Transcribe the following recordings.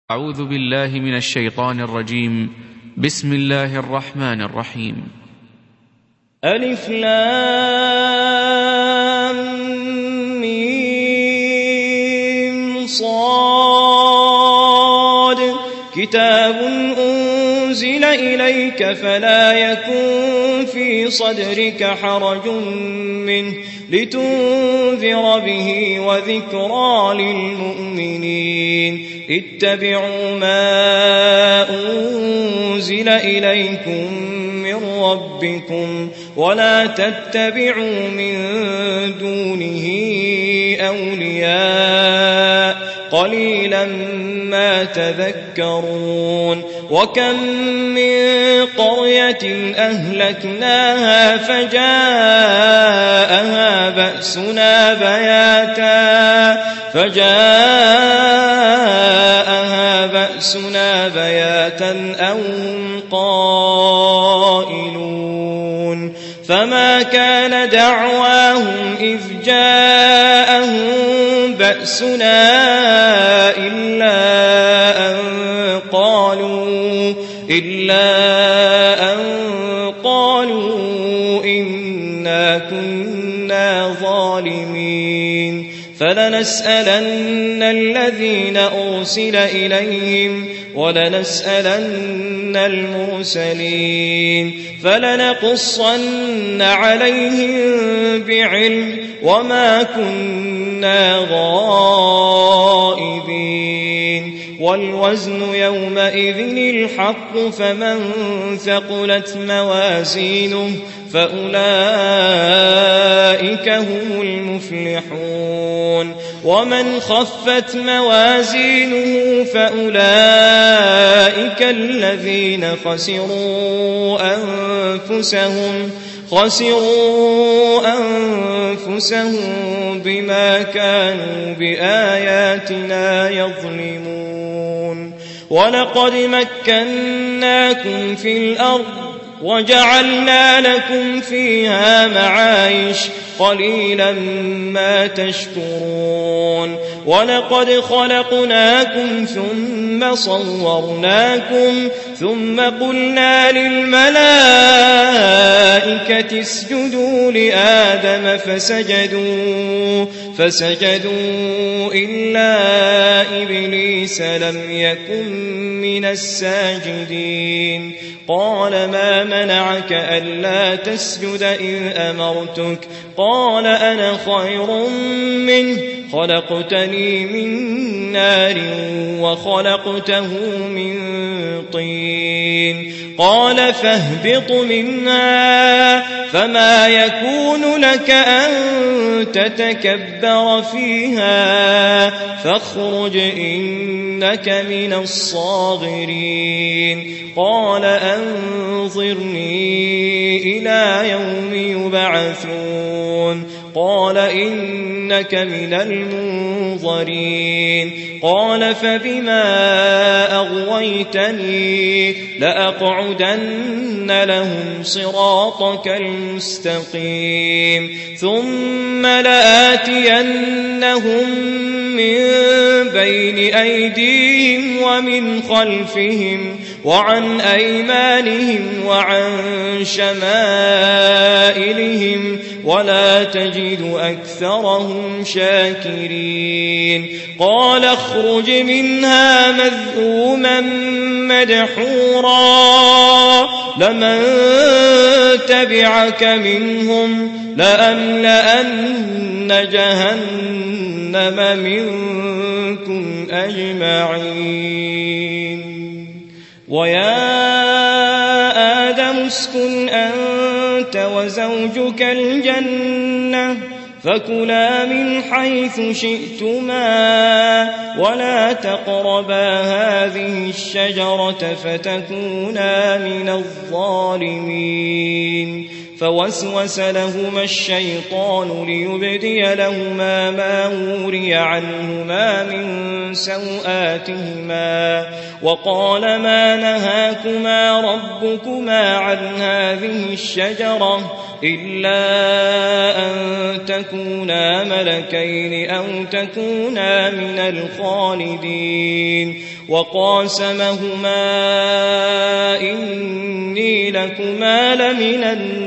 أعوذ بالله من الشيطان الرجيم. بسم الله الرحمن الرحيم. ألف لام ميم صاد كتاب أنزل إليك فلا يكن في صدرك حرج منه لتنذر به وذكرى للمؤمنين اتبعوا ما أنزل إليكم من ربكم ولا تتبعوا من دونه أولياء قليلا ما تذكرون تذكرون. وكم من قرية أهلكناها فجاءها بأسنا بياتا أو هم قائلون فما كان دعواهم إذ جاءهم بأسنا إلا أن قالوا إنا كنا ظالمين فلنسألن الذين أرسل إليهم ولنسألن المرسلين فلنقصن عليهم بعلم وما كنا غائبين والوزن يومئذ الحق فمن ثقلت موازينه فأولئك هم المفلحون ومن خفت موازينه فأولئك الذين خسروا أنفسهم بما كانوا بآياتنا يظلمون ولقد مكناكم في الأرض وجعلنا لكم فيها معايش قليلا ما تشكرون ولقد خلقناكم ثم صورناكم ثم قلنا للملائكة اسجدوا لآدم فسجدوا إلا إبليس لم يكن من الساجدين قال ما منعك ألا تسجد إذ أمرتك قال أنا خير منه خلقتني من نار وخلقته من طين قال فاهبط منها فما يكون لك أن تتكبر فيها فاخرج إنك من الصاغرين قال أنظرني إلى يوم يبعثون قال إنك من المنظرين قال فبما أغويتني لأقعدن لهم صراطك المستقيم ثم لآتينهم من بين أيديهم ومن خلفهم وعن أيمانهم وعن شمائلهم ولا تجد أكثرهم شاكرين قال اخرج منها مذءوما مدحورا لمن تبعك منهم لأملأن جهنم منكم أجمعين ويا آدم اسكن أنت وزوجك الجنة فكلا من حيث شئتما ولا تقربا هذه الشجرة فتكونا من الظالمين فوسوس لهما الشيطان ليبدي لهما ما وري عنهما من سوآتهما وقال ما نهاكما ربكما عن هذه الشجرة إلا أن تكونا ملكين أو تكونا من الخالدين وقاسمهما إني لكما لمن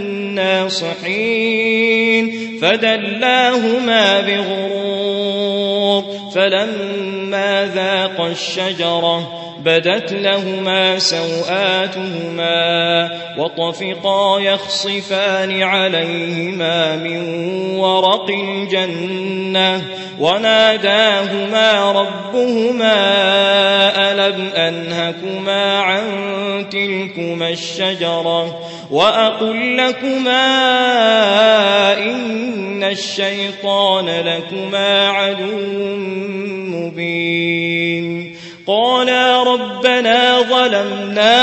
الناصحين فدلاهما بغرور فلما ذاقا الشجرة بدت لهما سوآتهما وطفقا يخصفان عليهما من ورق الجنة وناداهما ربهما ألم أنهكما عن تلكما الشجرة وأقل لكما إن الشيطان لكما عدو مبين قالا ربنا ظلمنا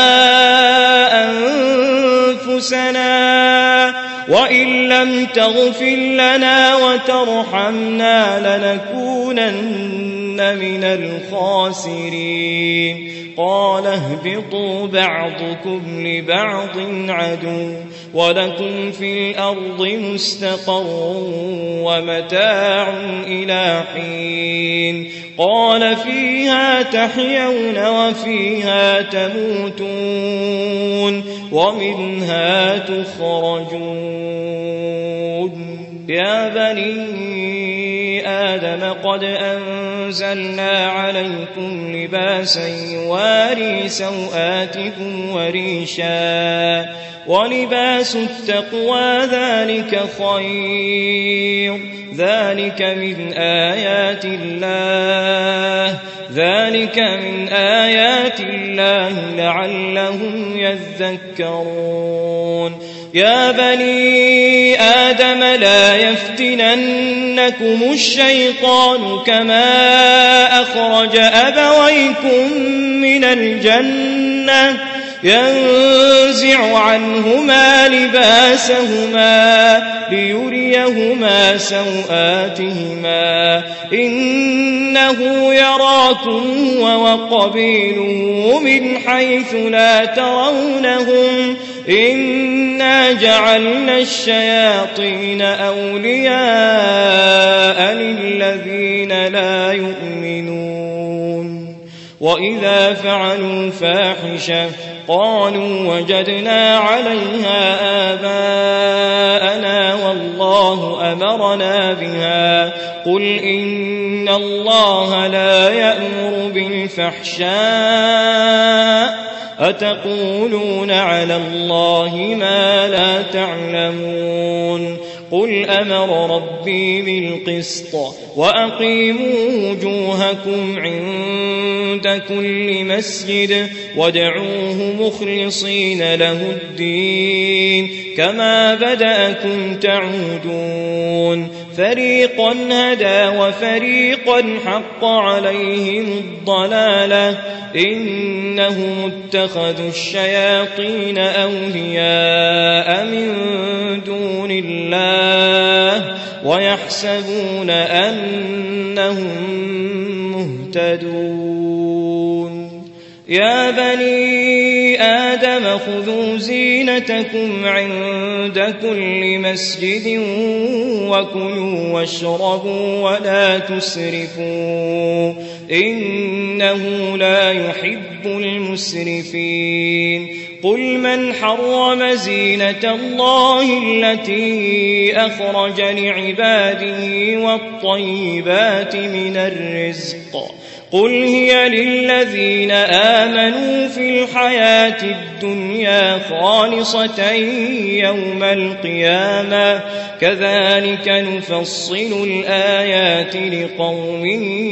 أنفسنا وإن لم تغفر لنا وترحمنا لنكونن من الخاسرين قال اهبطوا بعضكم لبعض عدو ولكم في الأرض مستقر ومتاع إلى حين قال فيها تحيون وفيها تموتون ومنها تخرجون يا بني آدم قد أنزلنا عليكم لباسا يواري سوآتكم وريشا ولباس التقوى ذلك خير ذلك من آيات الله لعلهم يذكرون يا بني آدم لا يفتننكم الشيطان كما أخرج أبويكم من الجنة ينزع عنهما لباسهما ليريهما سوآتهما إنه يراكم وقبيله من حيث لا ترونهم إنا جعلنا الشياطين أولياء للذين لا يؤمنون وإذا فعلوا فاحشة قالوا وجدنا عليها آباءنا والله أمرنا بها قل إن الله لا يأمر بالفحشاء أتقولون على الله ما لا تعلمون قل أمر ربي بالقسط وأقيموا وجوهكم عند كل مسجد وادعوه مخلصين له الدين كما بدأكم تعودون فريقا هدى وفريقا حق عليهم الضلالة إنهم اتخذوا الشياطين أولياء من دون الله ويحسبون أنهم مهتدون يا بني آدم خذوا زينتكم عند كل مسجد وكلوا واشربوا ولا تسرفوا إنه لا يحب المسرفين قل من حرم زينة الله التي أخرج لعباده والطيبات من الرزق قل هي للذين آمنوا في الحياة الدنيا خالصة يوم القيامة كذلك نفصل الآيات لقوم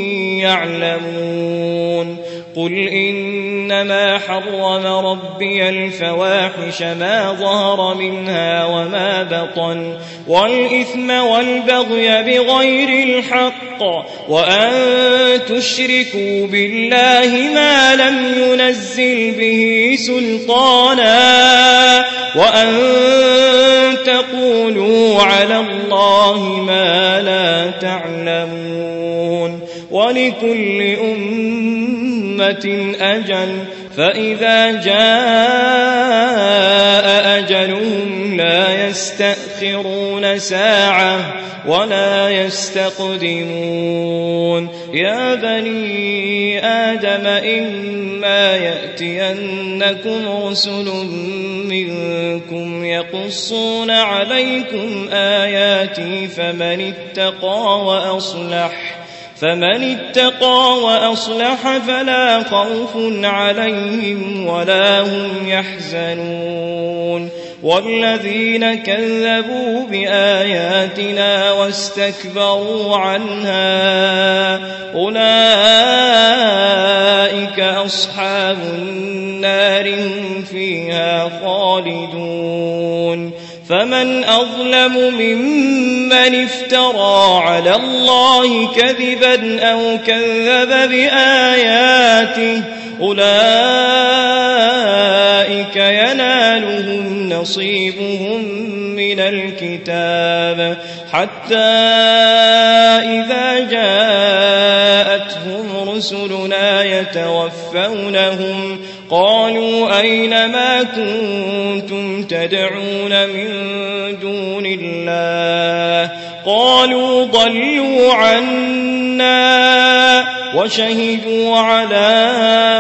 يعلمون قل إنما حرم ربي الفواحش ما ظهر منها وما بطن والإثم والبغي بغير الحق وأن تشركوا بالله ما لم ينزل به سلطانا وأن تقولوا على الله ما لا تعلمون ولكل أمة أجل فإذا جاء أجلهم لا يستأخرون ساعة ولا يستقدمون يا بني آدم إما يأتينكم رسل منكم يقصون عليكم آياتي فمن اتقى وأصلح فلا خوف عليهم ولا هم يحزنون والذين كذبوا بآياتنا واستكبروا عنها أولئك أصحاب النار هم فيها خالدون فمن أظلم ممن افترى على الله كذبا أو كذب بآياته أولئك ينالهم نصيبهم من الكتاب حتى إذا جاءتهم رسلنا يتوفونهم قالوا أين ما كنتم تدعون من دون الله قالوا ضلوا عنا وشهدوا على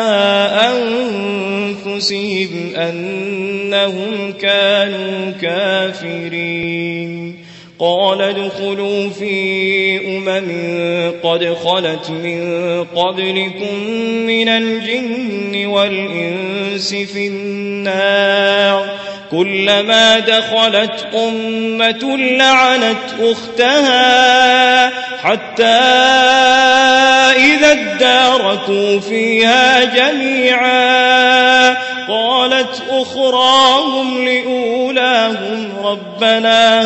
أنفسهم أنهم كانوا كافرين قال ادخلوا في قد خلت من قبلكم من الجن والإنس في النار كلما دخلت أمة لعنت أختها حتى إذا اداركوا فيها جميعا قالت أخراهم لأولاهم ربنا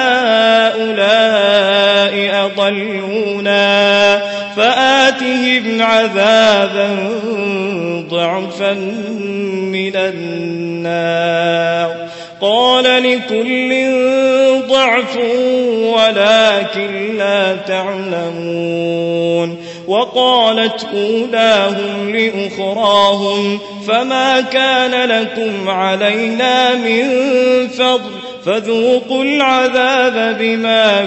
هؤلاء أضلونا فآتهم عذابا ضعفا من النار قال لكل ضعف ولكن لا تعلمون وقالت أولاهم لأخراهم فما كان لكم علينا من فضل فذوقوا العذاب بما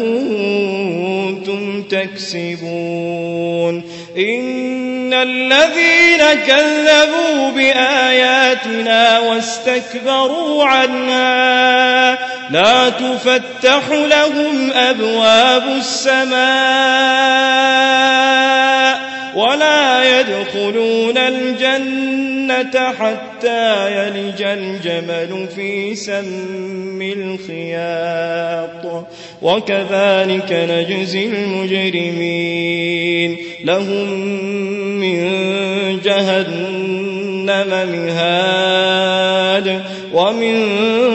كنتم تكسبون إن الذين كذبوا بآياتنا واستكبروا عنها لا تفتح لهم أبواب السماء ولا يدخلون الجنة حتى يلج الجمل في سم الخياط وكذلك نجزي المجرمين لهم من جهنم مهاد ومن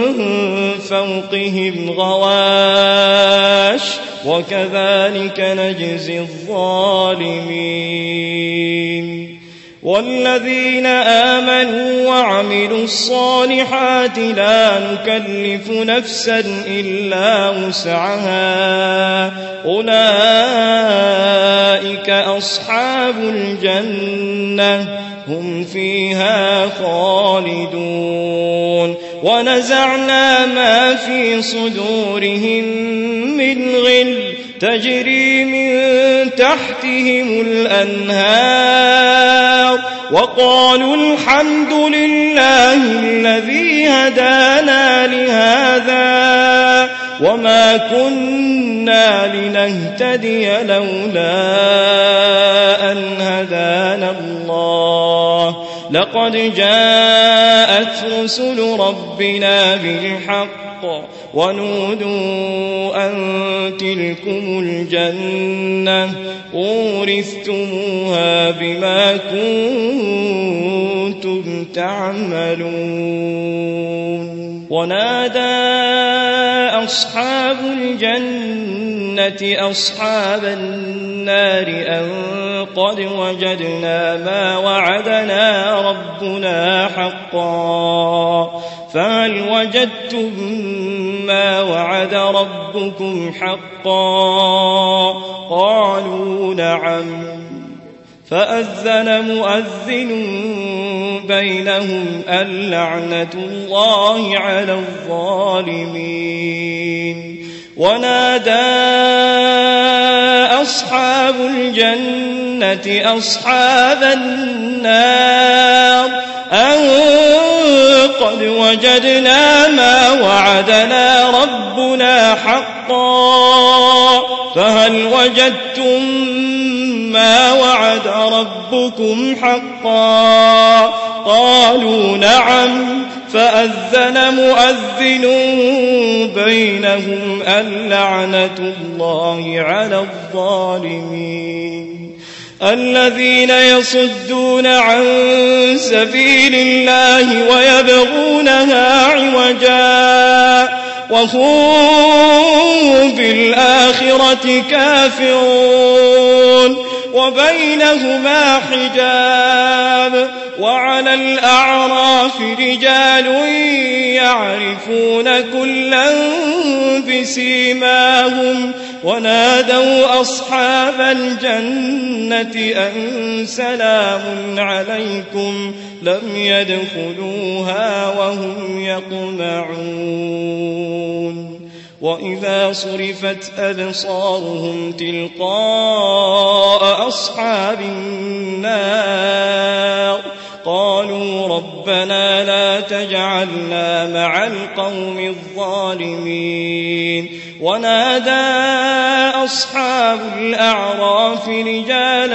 فوقهم غواش وكذلك نجزي الظالمين والذين آمنوا وعملوا الصالحات لا نكلف نفسا إلا وسعها أولئك أصحاب الجنة هم فيها خالدون ونزعنا ما في صدورهم من غل تجري من تحتهم الأنهار وقالوا الحمد لله الذي هدانا لهذا وما كنا لنهتدي لولا أن هدانا الله لقد جاءت رسل ربنا بالحق ونودوا أن تلكم الجنة أورثتموها بما كنتم تعملون ونادى أصحاب الجنة أصحاب النار أن قد وجدنا ما وعدنا ربنا حقا فهل وجدتم ما وعد ربكم حقا قالوا نعم فأذن مؤذن بينهم اللعنة الله على الظالمين. ونادى أصحاب الجنة أصحاب النار أن قد وجدنا ما وعدنا ربنا حقا فهل وجدتم ما وعد ربكم حقا؟ قالوا نعم. فأذن مؤذن بينهم اللعنة الله على الظالمين. الذين يصدون عن سبيل الله ويبغونها عوجا وهم بالآخرة كافرون وبينهما حجاب. وعلى الأعراف رجال يعرفون كلا بسيماهم ونادوا أصحاب الجنة أن سلام عليكم لم يدخلوها وهم يطمعون. وإذا صرفت أبصارهم تلقاء أصحاب النار قالوا ربنا لا تجعلنا مع القوم الظالمين. ونادى أصحاب الأعراف رجالا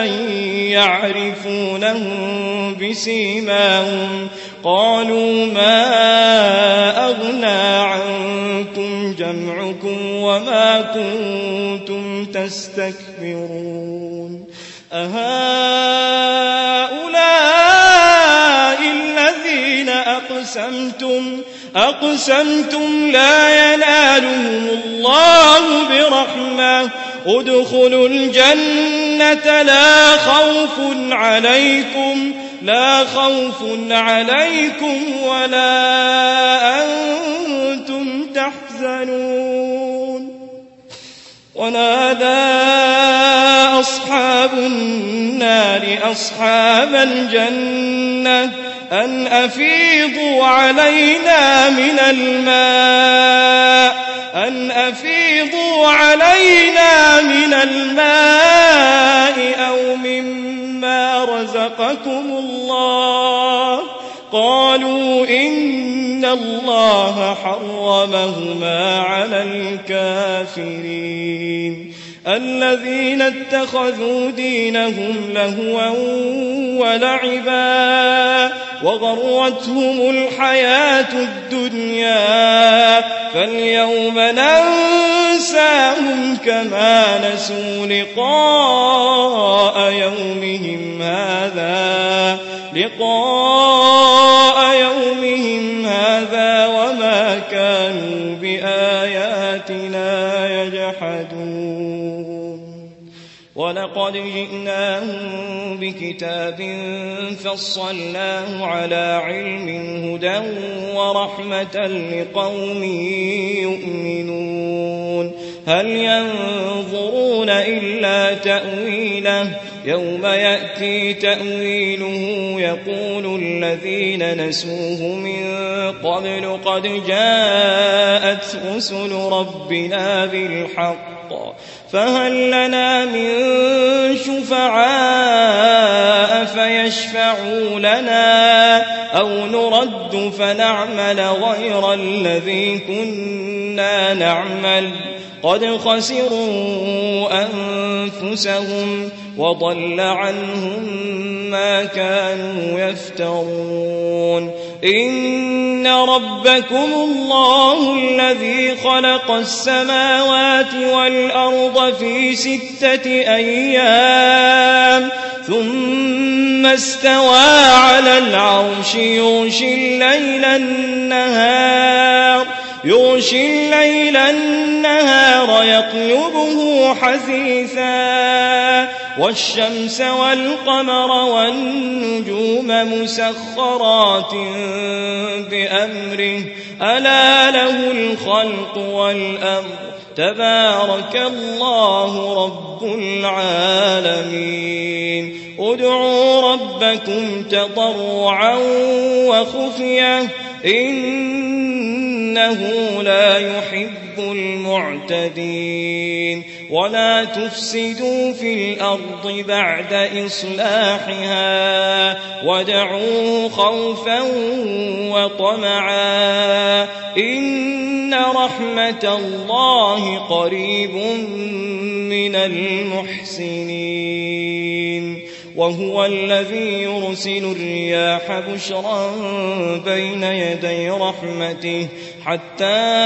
يعرفونهم بسيماهم قالوا ما أغنى عنكم جمعكم وما كنتم تستكبرون أهؤلاء الذين أقسمتم لا ينالهم الله برحمة ادخلوا الجنة لا خوف عليكم ولا أنتم تحزنون. ونادى أصحاب النار أصحاب الجنة أن أفيضوا علينا من الماء أو مما رزقكم الله. قالوا إن الله حرمهما على الكافرين. الذين اتخذوا دينهم لهوا ولعبا وغرتهم الحياة الدنيا فاليوم ننساهم كما نسوا لقاء يومهم هذا وما كانوا بآياتنا يجحدون. ولقد جئناهم بكتاب فصلناه على علم هدى ورحمة لقوم يؤمنون. هل ينظرون إلا تأويله يوم يأتي تأويله يقول الذين نسوه من قبل قد جاءت رسل ربنا بالحق فهل لنا من شفعاء فيشفعوا لنا أو نرد فنعمل غير الذي كنا نعمل قد خسروا أنفسهم وضل عنهم ما كانوا يفترون. إن ربكم الله الذي خلق السماوات والأرض في 6 أيام ثم استوى على العرش يغشي الليل النهار يطلبه حثيثا والشمس والقمر والنجوم مسخرات بأمره ألا له الخلق والأمر تبارك الله رب العالمين ادعوا ربكم تضرعا وخفية إنه لا يحب المعتدين ولا تفسدوا في الأرض بعد إصلاحها وادعوه خوفا وطمعا إن رحمة الله قريب من المحسنين وهو الذي يرسل الرياح بشرا بين يدي رحمته حتى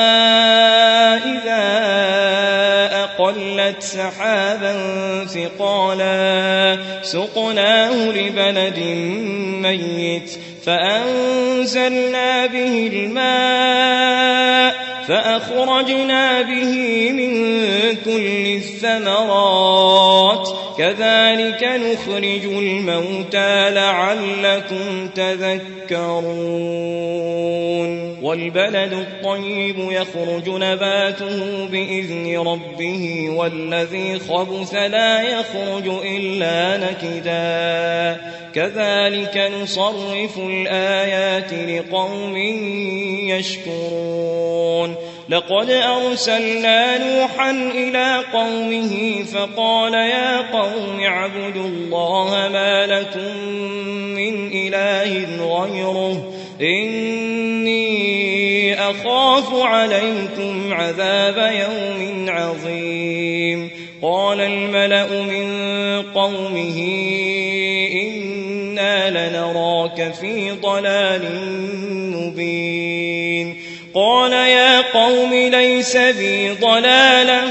إذا أقلت سحابا ثقالا سقناه لبلد ميت فأنزلنا به الماء فأخرجنا به من كل الثمرات كذلك نخرج الموتى لعلكم تذكرون والبلد الطيب يخرج نباته بإذن ربه والذي خبث لا يخرج إلا نكدا كذلك نصرف الآيات لقوم يشكرون لقد أرسلنا نوحا إلى قومه فقال يا قوم اعبدوا الله ما لكم من إله غيره إني أخاف عليكم عذاب يوم عظيم قال الملأ من قومه إنا لنراك في ضلال مبين قال يا قوم ليس بي ضلالة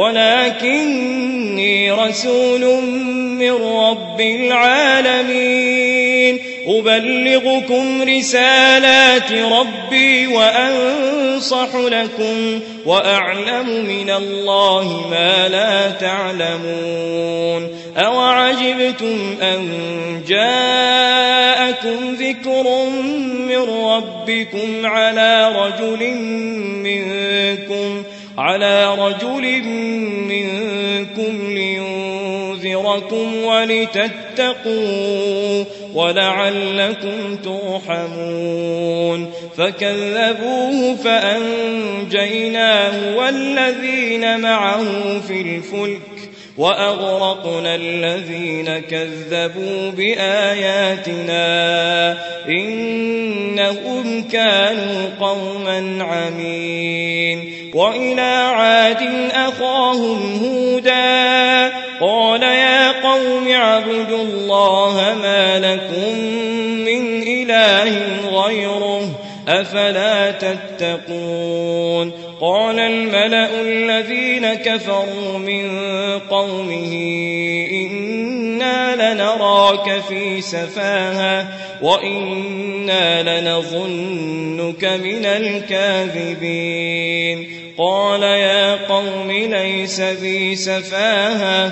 ولكني رسول من رب العالمين أبلغكم رسالات ربي وأنصح لكم وأعلم من الله ما لا تعلمون أوعجبتم أن جاءكم ذكر من ربكم على رجل منكم لينذركم ولتتقوا ولعلكم ترحمون فكذبوه فأنجيناه والذين معه في الفلك وأغرقنا الذين كذبوا بآياتنا إنهم كانوا قوما عمين وإلى عاد أخاهم هودا قال يا قوم اعبدوا الله ما لكم من إله غيره أفلا تتقون قال الملأ الذين كفروا من قومه إنا لنراك في سفاهة وإنا لنظنك من الكاذبين قال يا قوم ليس بي سفاهة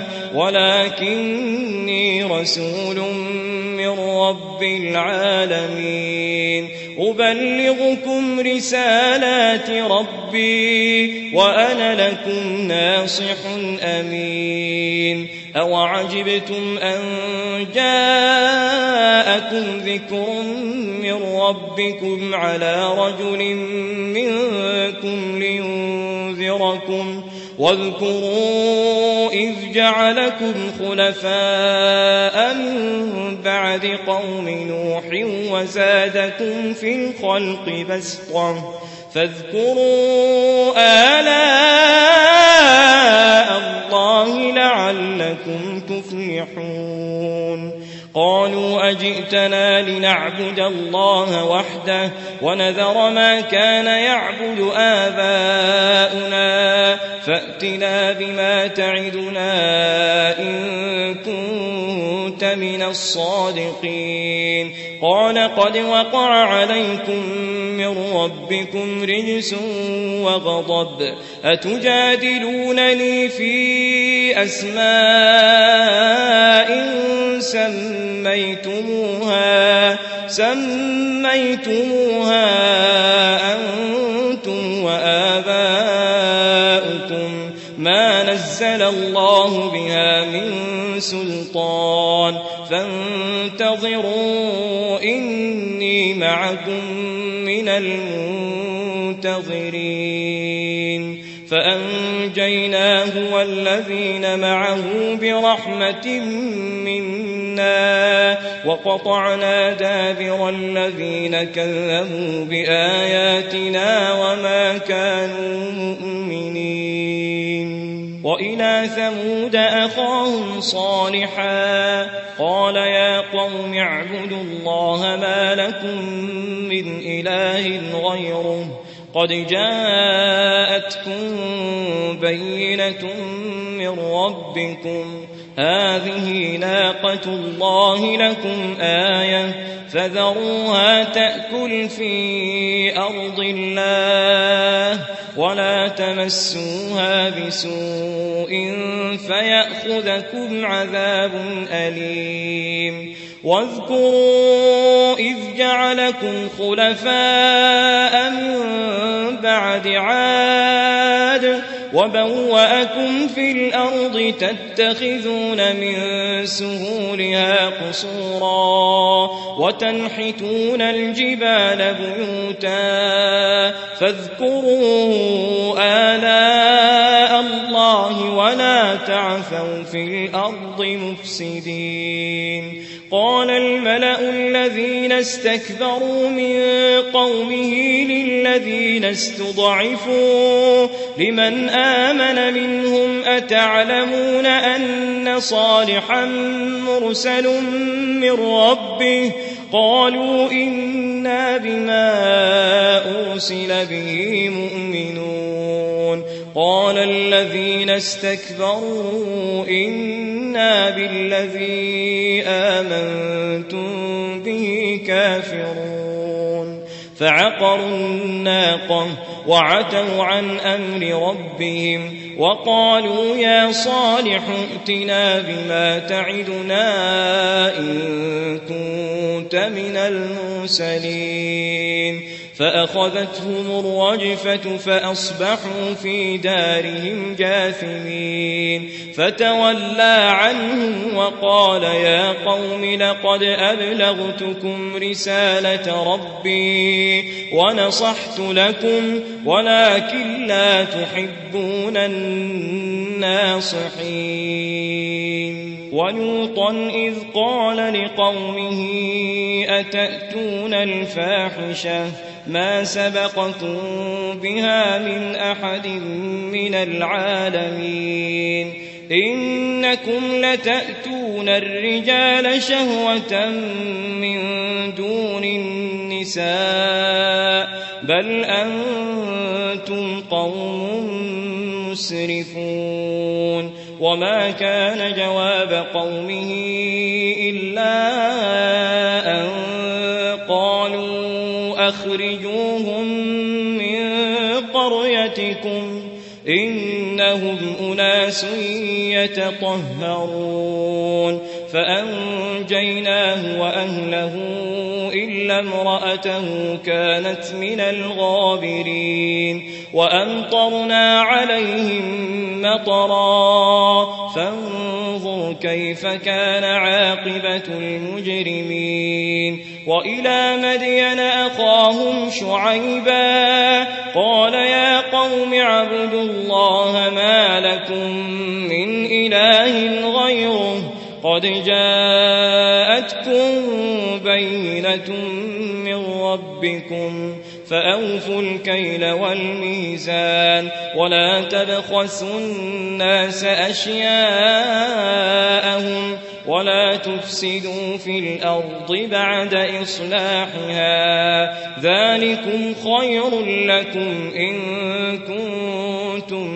ولكني رسول من رب العالمين أبلغكم رسالات ربي وأنا لكم ناصح أمين أوعجبتم أن جاءكم ذكر من ربكم على رجل منكم لينذركم واذكروا إذ جعلكم خلفاء من بعد قوم نوح وزادكم في الخلق بسطة فاذكروا آلاء الله لعلكم تفلحون قالوا أجئتنا لنعبد الله وحده ونذر ما كان يعبد آباؤنا فأتنا بما تعدنا إن كنت من الصادقين قال قد وقع عليكم من ربكم رجس وغضب أتجادلونني في أسماء سميتموها أنتم وآباؤكم نزل الله بها من سلطان فانتظروا إني معكم من المنتظرين فأنجيناه والذين معه برحمة منا وقطعنا دابر الذين كذبوا بآياتنا وما كانوا مؤمنين وإلى ثمود أخاهم صالحا قال يا قوم اعبدوا الله ما لكم من إله غيره قد جاءتكم بينة من ربكم هذه ناقة الله لكم آية فذروها تأكل في أرض الله ولا تمسوها بسوء فيأخذكم عذاب أليم واذكروا إذ جعلكم خلفاء من بعد عاد وبوأكم في الأرض تتخذون من سهولها قصورا وتنحتون الجبال بيوتا فاذكروا آلاء الله ولا تعثوا في الأرض مفسدين قال الملأ الذين استكبروا من قومه للذين استضعفوا لمن آمن منهم أتعلمون أن صالحا مرسل من ربه قالوا إنا بما أرسل به مؤمنون قال الذين استكبروا إنا بالذي آمنتم به كافرون فعقروا الناقة وعتوا عن أمر ربهم وقالوا يا صالح ائتنا بما تعدنا إن كنت من المرسلين فأخذتهم الرجفة فأصبحوا في دارهم جاثمين فتولى عنهم وقال يا قوم لقد أبلغتكم رسالة ربي ونصحت لكم ولكن لا تحبون الناصحين ولوطا إذ قال لقومه أتأتون الفاحشة ما سبقكم بها من أحد من العالمين إنكم لتأتون الرجال شهوة من دون النساء بل أنتم قوم مسرفون وما كان جواب قومه إلا أن قالوا أخرجوهم من قريتكم إنهم أناس يتطهرون فأنجيناه وأهله إلا امرأته كانت من الغابرين وأمطرنا عليهم مطرا فانظر كيف كان عاقبة المجرمين وإلى مدين أخاهم شعيبا قال يا قوم اعبدوا الله ما لكم من إله غيره قد جاءتكم بينة من ربكم فأوفوا الكيل والميزان ولا تبخسوا الناس أشياءهم ولا تفسدوا في الأرض بعد إصلاحها ذلكم خير لكم إن كنتم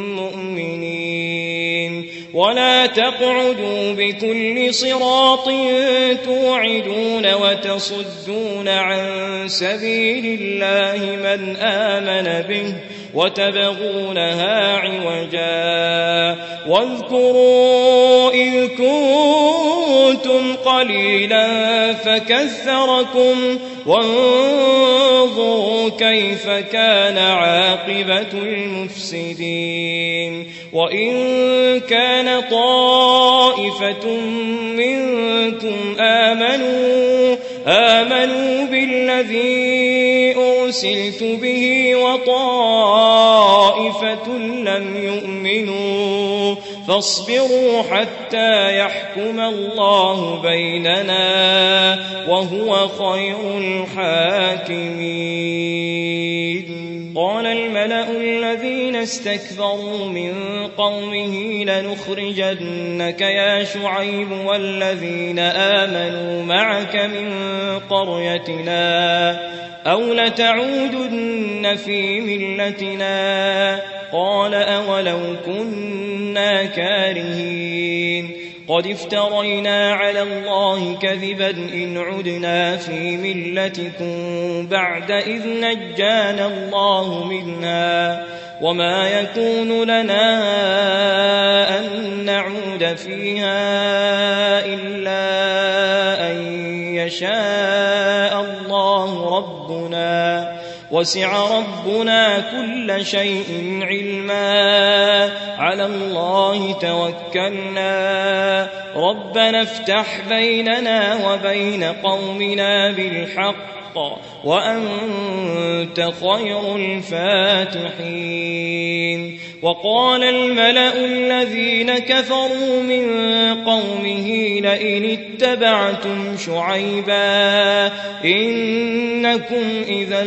مؤمنين ولا تقعدوا بكل صراط توعدون وتصدون عن سبيل الله من آمن به وتبغونها عوجا واذكروا إذ كنتم قليلا فكثركم وانظروا كيف كان عاقبة المفسدين وإن كان طائفة منكم آمنوا بالذي أرسلت به وطائفة لم يؤمنوا فاصبروا حتى يحكم الله بيننا وهو خير الحاكمين. قال الملأ الذين استكبروا من قومه لنخرجنك يا شعيب والذين آمنوا معك من قريتنا أو لتعودن في ملتنا قال أولو كنا كارهين قد افترينا على الله كذبا إن عدنا في ملتكم بعد إذ نجانا الله منها وما يكون لنا أن نعود فيها إلا أن يشاء الله ربنا وسع ربنا كل شيء علما على الله توكلنا ربنا افتح بيننا وبين قومنا بالحق وأنت خير الفاتحين. وقال الملأ الذين كفروا من قومه لئن اتبعتم شعيبا إنكم إذا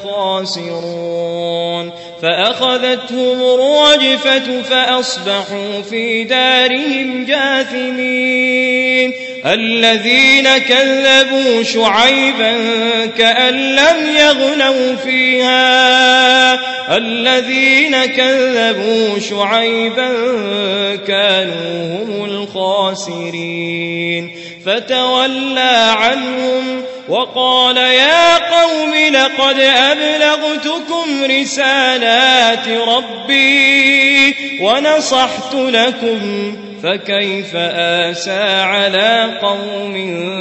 لخاسرون فأخذتهم الرجفة فأصبحوا في دارهم جاثمين. الذين كذبوا شعيبا كأن لم يغنوا فيها الذين كذبوا شعيبا كانوا هم الخاسرين فتولى عنهم وقال يا قوم لقد أبلغتكم رسالات ربي ونصحت لكم فكيف آسى على قوم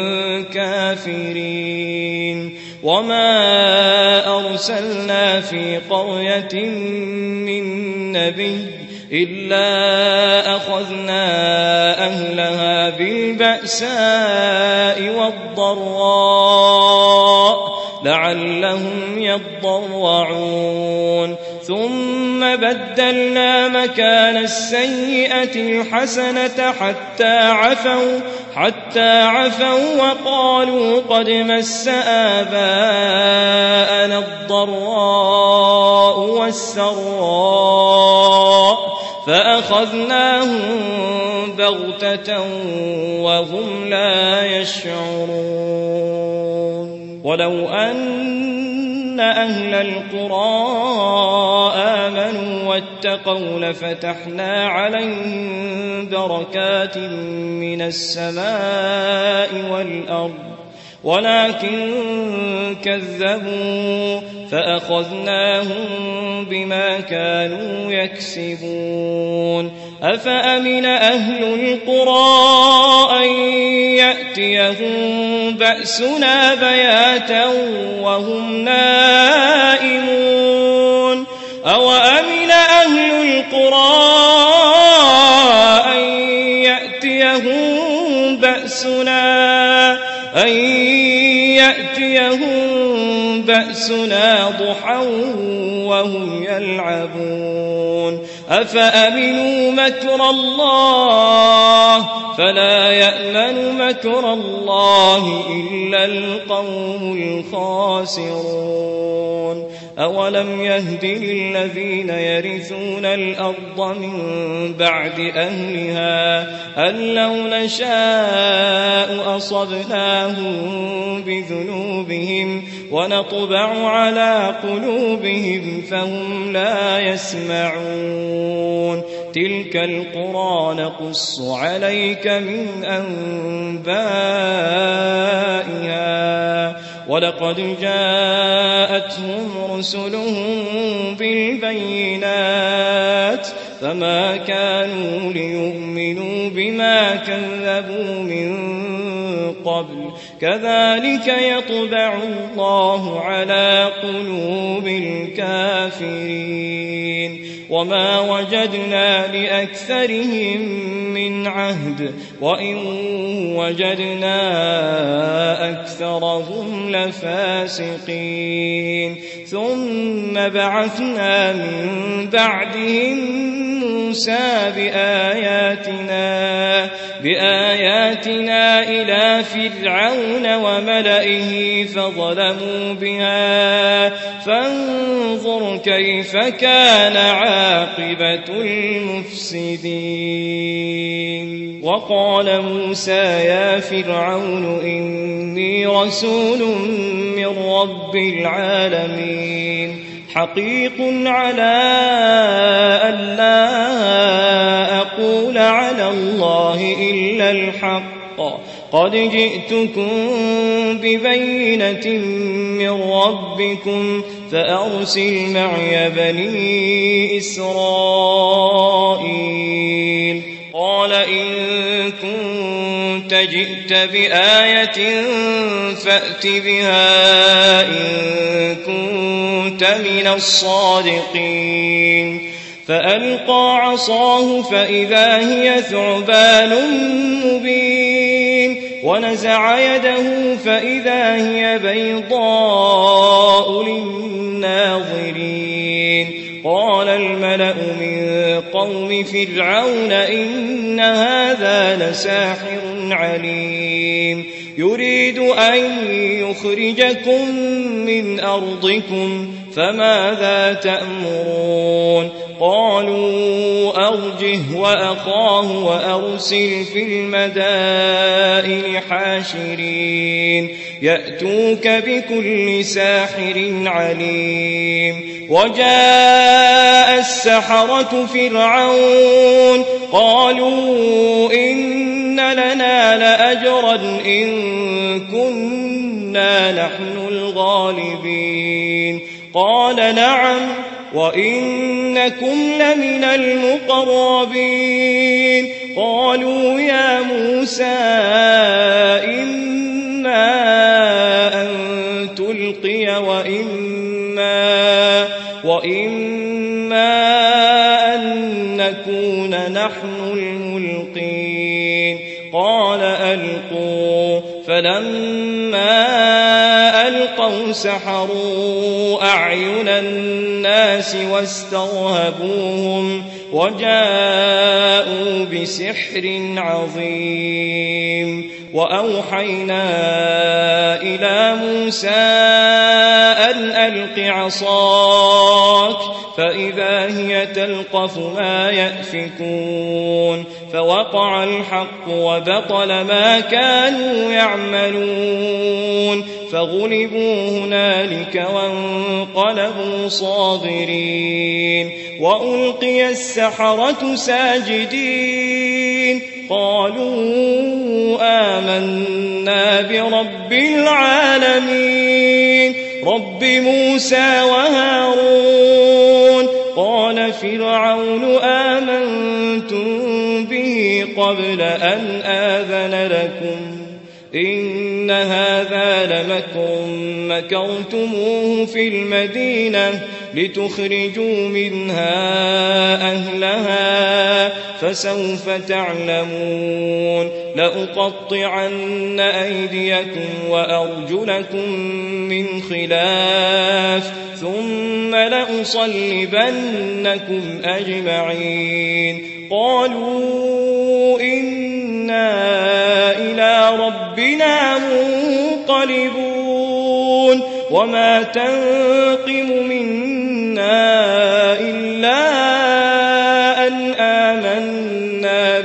كافرين. وما أرسلنا في قرية من نبي إلا أخذنا أهلها بالبأساء والضراء لعلهم يضرعون ثم بدلنا مكان السيئة الحسنة حتى عفوا وقالوا قد مس آباءنا الضراء والسراء فأخذناهم بغتة وهم لا يشعرون. ولو أن أهل القرى آمنوا واتقوا لفتحنا عليهم بركات من السماء والأرض ولكن كذبوا فأخذناهم بما كانوا يكسبون. أفأمن أهل القرى أن يأتيهم بأسنا بياتا وهم نائمون أو أمن أهل القرى أن يأتيهم بأسنا ضحى وهم يلعبون. أفأمنوا مكر الله فلا يأمن مكر الله إلا القوم الخاسرون. أولم يهد للذين يرثون الأرض من بعد أهلها أن لو نشاء أصبناهم بذنوبهم ونطبع على قلوبهم فهم لا يسمعون. تلك القرى نقص عليك من أنبائها ولقد جاءتهم رسلهم بالبينات فما كانوا ليؤمنوا بما كذبوا من قبل كذلك يطبع الله على قلوب الكافرين وما وجدنا لأكثرهم من عهد وإن وجدنا أكثرهم لفاسقين ثم بعثنا من بعدهم موسى بآياتنا إلى فرعون وملئه فظلموا بها فانظر كيف كان عاقبة المفسدين وقال موسى يا فرعون إني رسول من رب العالمين حقيق على ألا أقول على الله إلا الحق قد جئتكم ببينة من ربكم فأرسل معي بني إسرائيل قال إن كنت جئت بآية فأت بها إن كنت من الصادقين فألقى عصاه فإذا هي ثعبان مبين ونزع يده فإذا هي بيضاء للناظرين قال الملأ من قوم فرعون إن هذا لساحر عليم يريد أن يخرجكم من أرضكم فماذا تأمرون قالوا أرجه وأخاه وأرسل في المدائن حاشرين يأتوك بكل ساحر عليم وجاء السحرة فرعون قالوا إن لنا لأجرا إن كنا نحن الغالبين قال نعم وإنكم لمن المقربين قالوا يا موسى إما أن تلقي وإما أن نكون نحن الملقين قال ألقوا فلما ألقوا سحروا أعين الناس واسترهبوهم وجاءوا بسحر عظيم وأوحينا إلى موسى أن ألق عصاك فإذا هي تلقف ما يأفكون فوقع الحق وبطل ما كانوا يعملون فغلبوا هنالك وانقلبوا صاغرين وألقي السحرة ساجدين قالوا آمنا برب العالمين رب موسى وهارون قال فرعون آمنتم به قبل أن آذن لكم إن هذا لمكر مكرتموه في المدينة لتخرجوا منها أهلها فسوف تعلمون لأقطعن أيديكم وأرجلكم من خلاف ثم لأصلبنكم أجمعين قالوا إنا إلى ربنا منقلبون وما تنقم منا إلا أن آمنا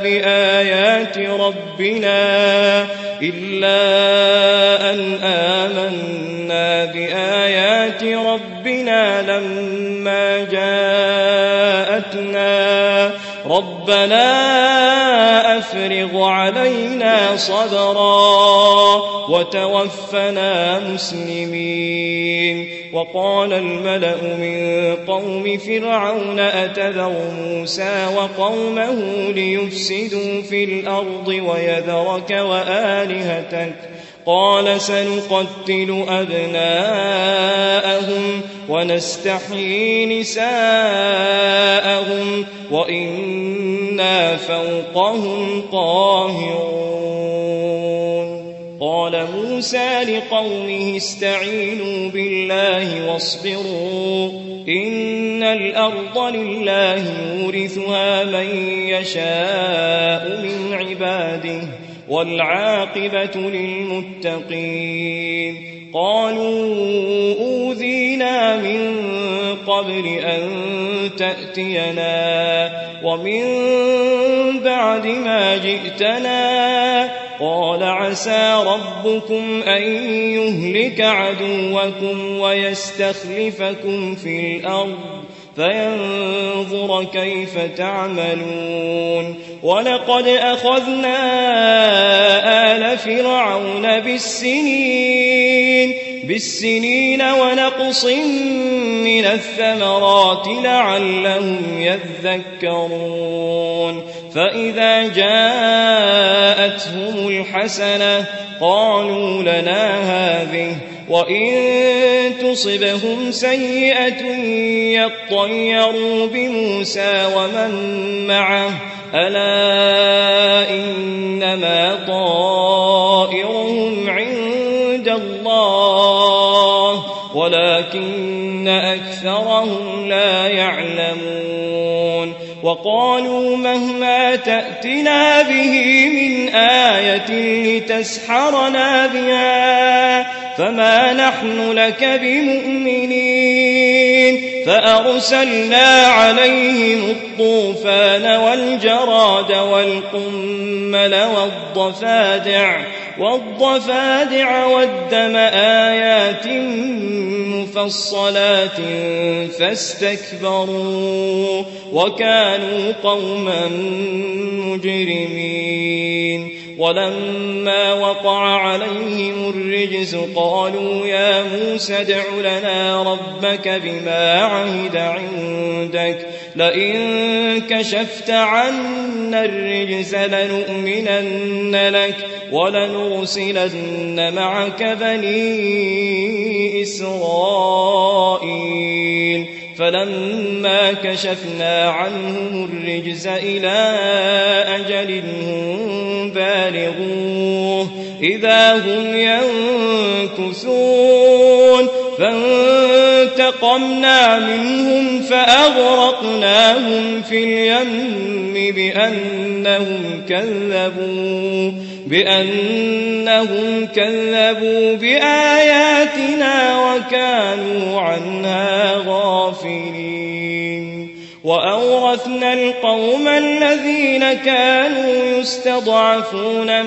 بآيات ربنا لما جاءتنا ربنا أفرغ علينا صبرا وتوفنا مسلمين. وقال الملأ من قوم فرعون أتذر موسى وقومه ليفسدوا في الأرض ويذرك وآلهتك قال سنقتل أبناءهم ونستحيي نساءهم وإنا فوقهم قاهرون. قال موسى لقومه استعينوا بالله واصبروا إن الأرض لله يورثها من يشاء من عباده والعاقبة للمتقين. قالوا أوذينا من قبل أن تأتينا ومن بعد ما جئتنا قال عسى ربكم أن يهلك عدوكم ويستخلفكم في الأرض فينظر كيف تعملون. ولقد أخذنا آل فرعون بالسنين ونقص من الثمرات لعلهم يذكرون. فإذا جاءتهم الحسنة قالوا لنا هذه وإن تصبهم سيئة يطيروا بموسى ومن معه ألا إنما طائرهم عند الله ولكن أكثرهم لا يعلمون. وقالوا مهما تأتنا به من آية لتسحرنا بها فما نحن لك بمؤمنين. فأرسلنا عليهم الطوفان والجراد والقمل والضفادع والدم آيات مفصلات فاستكبروا وكانوا قوما مجرمين. ولما وقع عليهم الرجز قالوا يا موسى ادع لنا ربك بما عهد عندك لئن كشفت عنا الرجز لنؤمنن لك ولنرسلن معك بني إسرائيل. فلما كشفنا عنهم الرجز إلى أجل هم بالغوه إذا هم ينكثون. فانتقمنا منهم فأغرقناهم في اليم بأنهم كذبوا بآياتنا وكانوا عنها غافلين. وأورثنا القوم الذين كانوا يستضعفون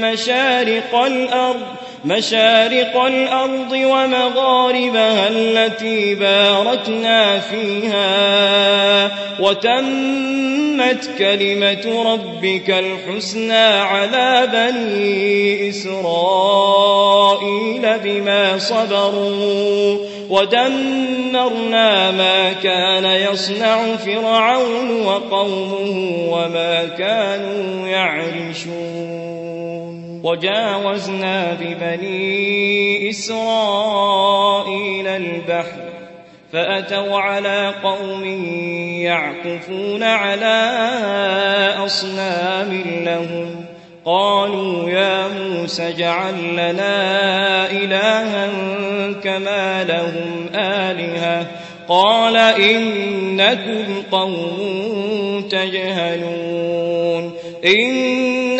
مشارق الأرض ومغاربها التي باركنا فيها وتمت كلمة ربك الحسنى على بني إسرائيل بما صبروا ودمرنا ما كان يصنع فرعون وقومه وما كانوا يعرشون. وجاوزنا ببني إسرائيل البحر فأتوا على قوم يعكفون على أصنام لهم قالوا يا موسى اجعل لنا إلها كما لهم آلهة قال إنكم قوم تجهلون. إن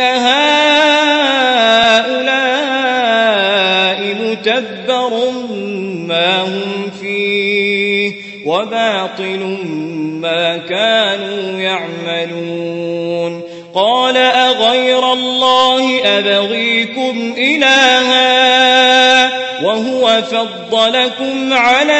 هؤلاء متبر ما هم فيه وباطل ما كانوا يعملون. قال أغير الله أبغيكم إلها وهو فضلكم على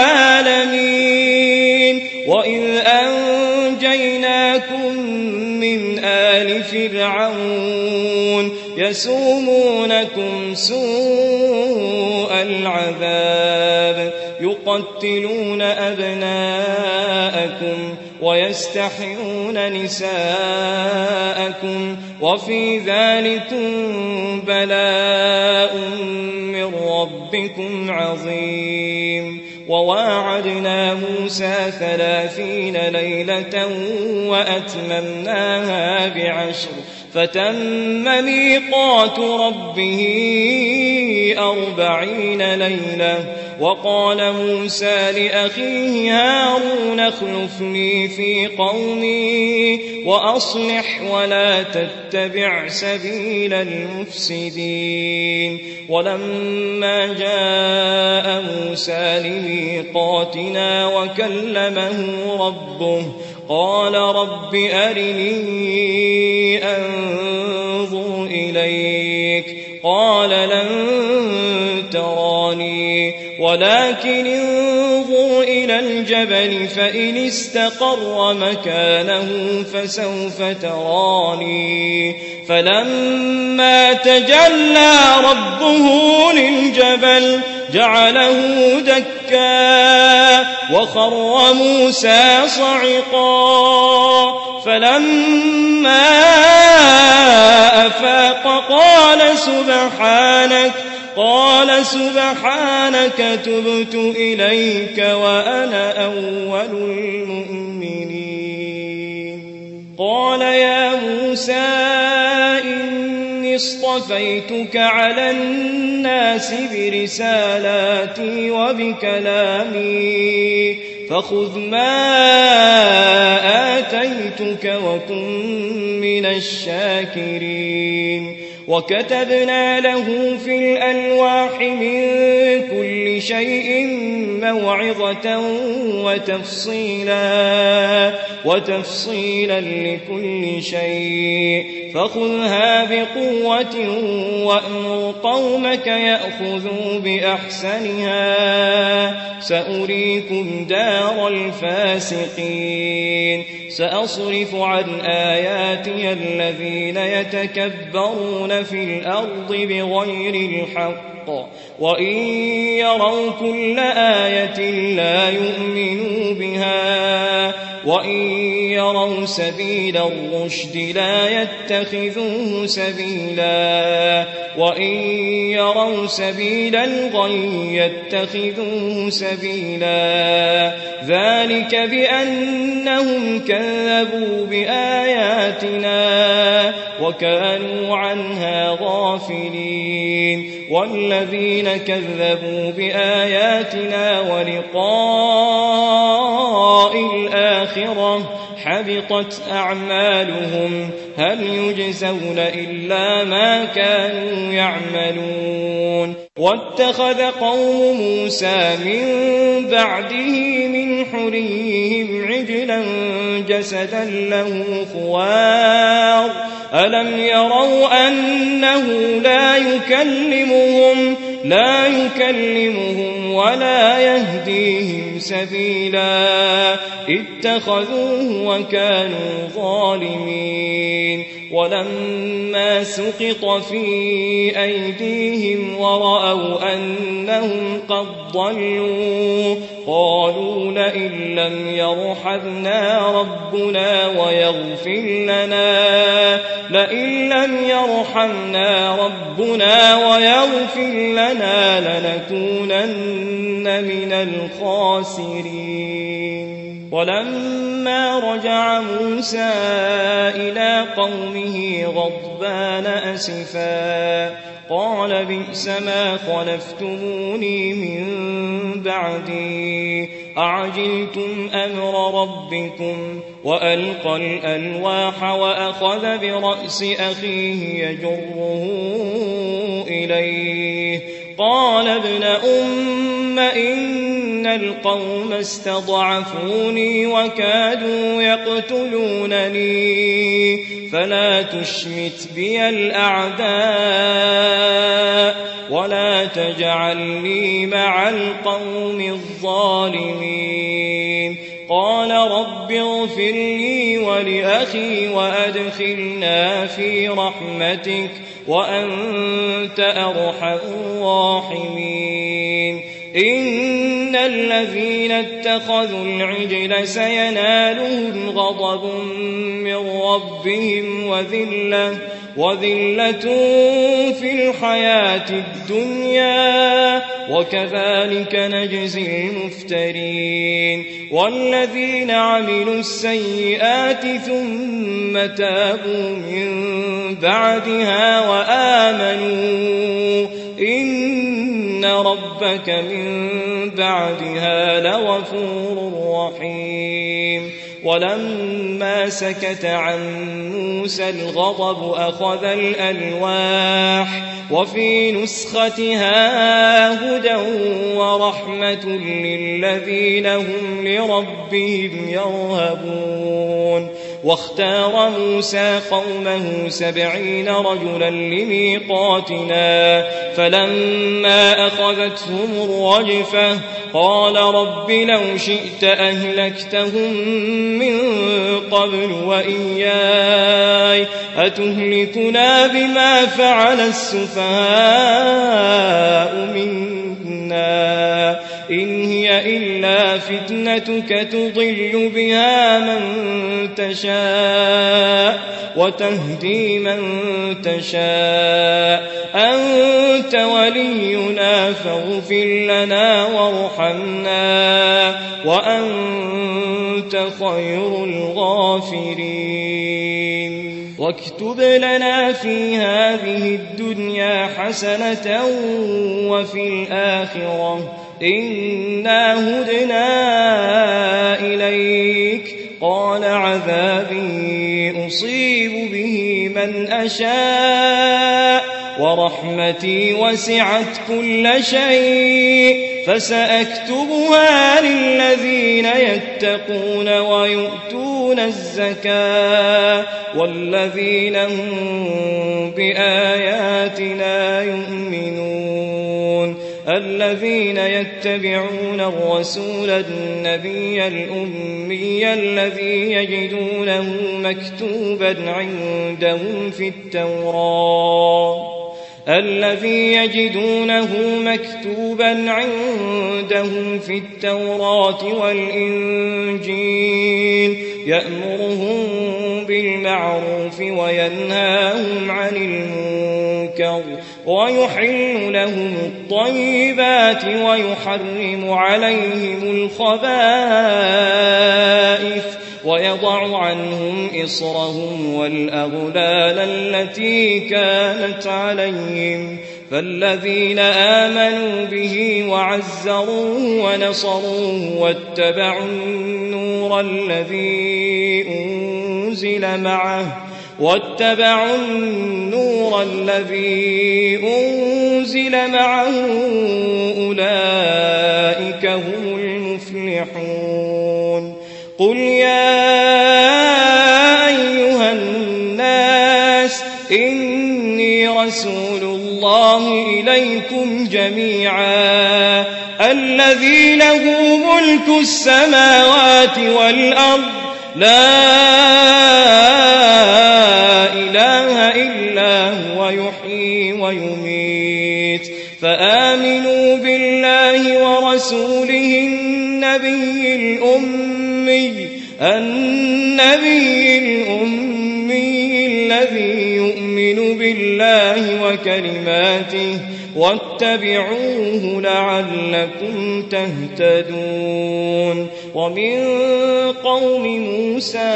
العالمين وإذ أنجيناكم من آل فرعون يسومونكم سوء العذاب يقتلون أبناءكم ويستحيون نساءكم وفي ذلكم بلاء من ربكم عظيم وواعدنا موسى 30 ليلة وأتممناها ب10 فتم ميقات ربه 40 ليلة وقال موسى لأخيه هارون اخلفني في قومي وأصلح ولا تتبع سبيل المفسدين ولما جاء موسى لميقاتنا وكلمه ربه قال رب أرني أنظر إليك قال لن تراني ولكن انظر إلى الجبل فإن استقر مكانه فسوف تراني فلما تجلى ربه للجبل جعله دكا وخر موسى صعقا فلما أفاق قال سبحانك تبت إليك وأنا أول المؤمنين قال يا موسى إني اصطفيتك على الناس برسالاتي وبكلامي فخذ ما آتيتك وكن من الشاكرين وكتبنا له في الألواح من كل شيء موعظة وتفصيلا لكل شيء فخذها بقوة وأمر قومك يأخذوا بأحسنها سأريكم دار الفاسقين سأصرف عن آياتي الذين يتكبرون في الأرض بغير الحق وإن يروا كل آية لا يؤمنوا بها وإن يروا سبيل الرشد لا يتخذوه سبيلا وإن يروا سبيل الغي يتخذوه سبيلا ذلك بأنهم كذبوا بآياتنا وكانوا عنها غافلين والذين كذبوا بآياتنا ولقاء الآخرة حبطت أعمالهم هل يجزون إلا ما كانوا يعملون واتخذ قوم موسى من بعده من حليهم عجلا جسدا له خوار ألم يروا أنه لا يكلمهم ولا يهديهم سبيلا اتخذوه وكانوا ظالمين ولما سقط في أيديهم ورأوا أنهم قد ضلوا قالوا لئن لم يرحمنا ربنا ويغفر لنا لنكونن من الخاسرين ولما رجع موسى إلى قومه غضبان أسفا قال بئس ما خلفتموني من بعدي أعجلتم أمر ربكم وألقى الألواح وأخذ برأس أخيه يجره إليه قال ابن أم إن القوم استضعفوني وكادوا يقتلونني فلا تشمت بي الأعداء ولا تجعلني مع القوم الظالمين قال رب اغفر لي ولأخي وأدخلنا في رحمتك وأنت أرحم الراحمين إن الذين اتخذوا العجل سينالهم غضب من ربهم وذلة في الحياة الدنيا وكذلك نجزي المفترين والذين عملوا السيئات ثم تابوا من بعدها وآمنوا إن ربك من بعدها لغفور رحيم ولما سكت عن موسى الغضب أخذ الألواح وفي نسختها هدى ورحمة للذين هم لربهم يرهبون واختار موسى قومه 70 رجلا لميقاتنا فلما أخذتهم الرجفة قال رب لو شئت أهلكتهم من قبل وإياي أتهلكنا بما فعل السفهاء منا إن هي إلا فتنتك تضل بها من تشاء وتهدي من تشاء أنت ولينا فاغفر لنا وارحمنا وأنت خير الغافرين واكتب لنا في هذه الدنيا حسنة وفي الآخرة إنا هدنا إليك قال عذابي أصيب به من أشاء ورحمتي وسعت كل شيء فسأكتبها للذين يتقون ويؤتون الزكاة والذين هم بآياتنا يؤمنون الذين يتبعون الرسول النبي الأمي الذي يجدونه مكتوبا عندهم في التوراة والإنجيل يأمرهم بالمعروف وينهاهم عن المنكر ويحل لهم الطيبات ويحرم عليهم الخبائث ويضع عنهم إصرهم والأغلال التي كانت عليهم فالذين آمنوا به وعزروه ونصروه واتبعوا النور الذي أنزل معه أولئك هم المفلحون قل يا أيها الناس إني رسول الله إليكم جميعا الذي له ملك السماوات والأرض لا إله إلا هو يحيي ويميت فآمنوا بالله ورسوله النبي الأمي الذي يؤمن بالله وكلماته واتبعوه لعلكم تهتدون ومن قوم موسى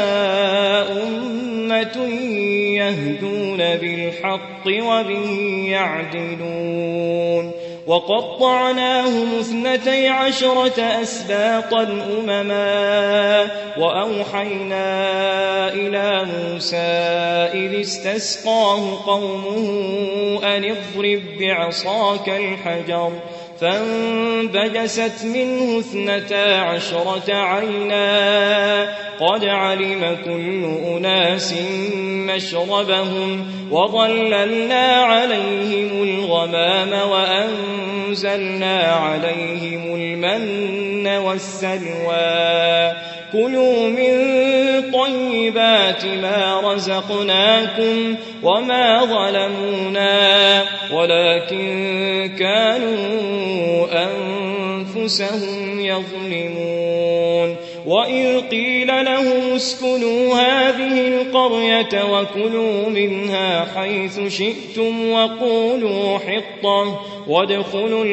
أمة يهدون بالحق وبه يعدلون وقطعناهم 12 أسباطا أمما وأوحينا إلى موسى إذ استسقاه قومه أن اضرب بعصاك الحجر فانبجست منه 12 عينا قد علم كل أناس مشربهم وظللنا عليهم الغمام وأنزلنا عليهم المن والسلوى كلوا من طيبات ما رزقناكم وما ظلمونا ولكن كانوا أنفسهم يظلمون وإذ قيل لهم اسكنوا هذه القرية وكلوا منها حيث شئتم وقولوا حطة وادخلوا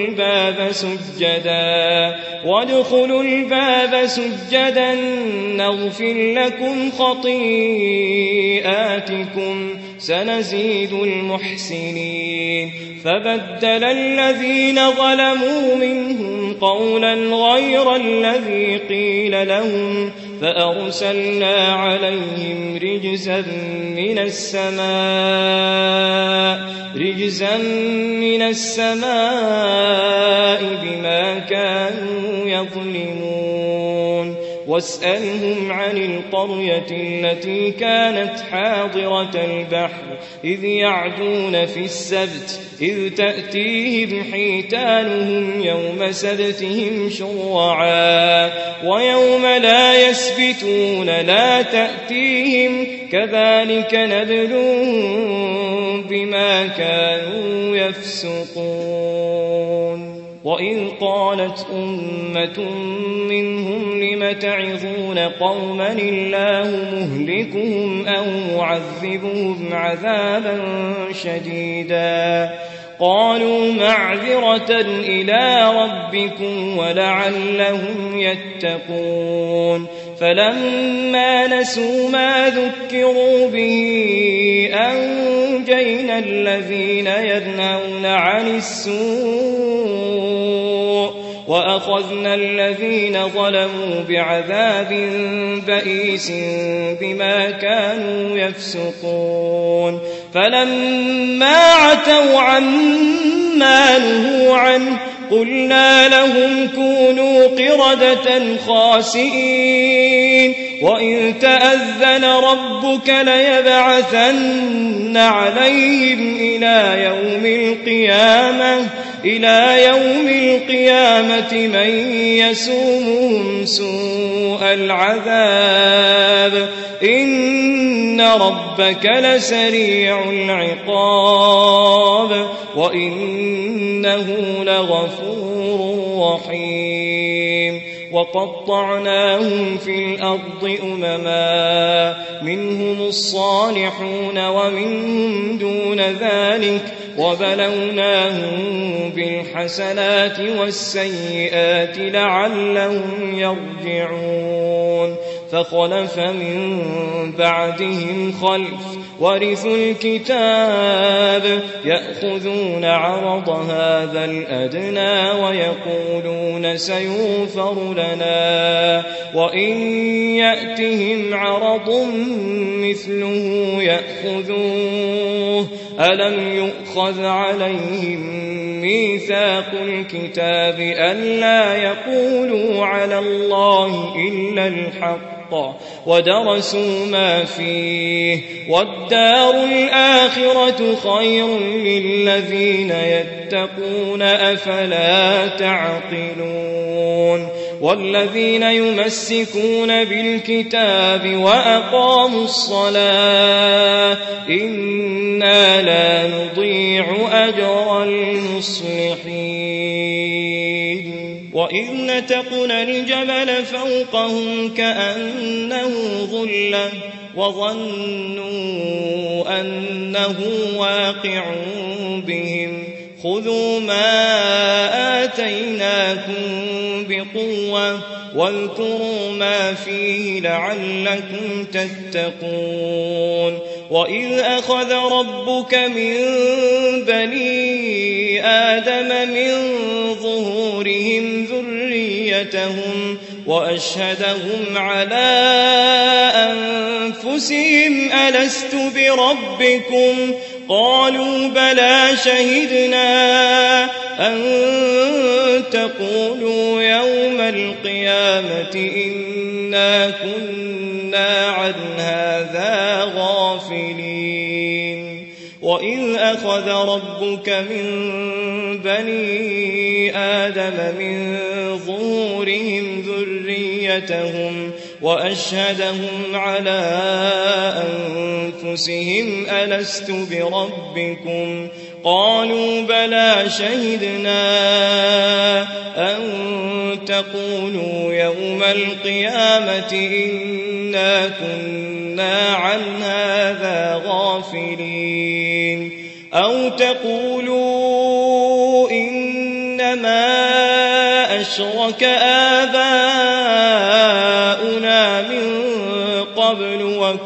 الباب سجدا نغفر لكم خطيئاتكم سنزيد المحسنين فبدل الذين ظلموا منهم قولا غير الذي قيل لهم فأرسلنا عليهم رجزا من السماء بما كانوا يظلمون واسألهم عن القرية التي كانت حاضرة البحر إذ يعدون في السبت إذ تأتيهم حيتانهم يوم سبتهم شرعا ويوم لا يسبتون لا تأتيهم كذلك نبلوهم بما كانوا يفسقون وإذ قالت أمة منهم لم تعظون قوما الله مهلكهم أو معذبهم عذابا شديدا قالوا معذرة إلى ربكم ولعلهم يتقون فلما نسوا ما ذكروا به أنجينا الذين ينهون عن السوء وأخذنا الذين ظلموا بعذاب بئيس بما كانوا يفسقون فلما عتوا عما نهوا عنه قلنا لهم كونوا قردة خاسئين وإن تأذن ربك ليبعثن عليهم إلى يوم القيامة من يسومهم سوء العذاب إن ربك لسريع العقاب وإنه لغفور رحيم وقطعناهم في الأرض أمما منهم الصالحون ومنهم دون ذلك وبلوناهم بالحسنات والسيئات لعلهم يرجعون فخلف من بعدهم خلف ورثوا الكتاب يأخذون عرض هذا الأدنى ويقولون سيغفر لنا وإن يأتهم عرض مثله يأخذوه ألم يؤخذ عليهم ميثاق الكتاب ألا يقولوا على الله إلا الحق ودرسوا ما فيه والدار الآخرة خير للذين يتقون أفلا تعقلون والذين يمسكون بالكتاب وأقاموا الصلاة إنا لا نضيع أجر المصلحين وإذ نتقنا الجبل فوقهم كأنه ظلة وظنوا أنه واقع بهم خذوا ما آتيناكم بقوة واذكروا ما فيه لعلكم تتقون وإذ أخذ ربك من بني آدم من ظهورهم ذريتهم وأشهدهم على أنفسهم ألست بربكم قالوا بلى شهدنا أن تقولوا يوم القيامة إنا كنا عن هذا غافلين وإذ أخذ ربك من بني آدم من ظهورهم ذريتهم وأشهدهم على أنفسهم ألست بربكم قالوا بلى شهدنا أن تقولوا يوم القيامة إنا كنا عن هذا غافلين أو تقولوا إنما أشرك آباؤنا من قبل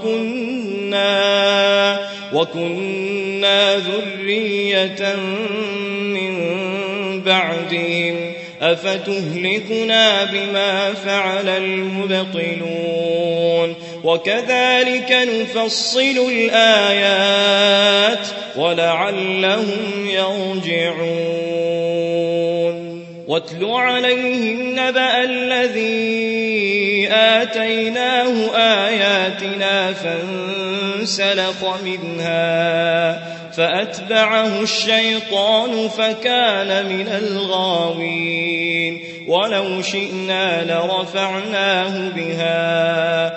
وكنا ذرية من بعدهم أفتهلكنا بما فعل المبطلون وكذلك نفصل الآيات ولعلهم يرجعون واتل عليهم نبأ الذي آتيناه آياتنا فانسلخ منها فأتبعه الشيطان فكان من الغاوين ولو شئنا لرفعناه بها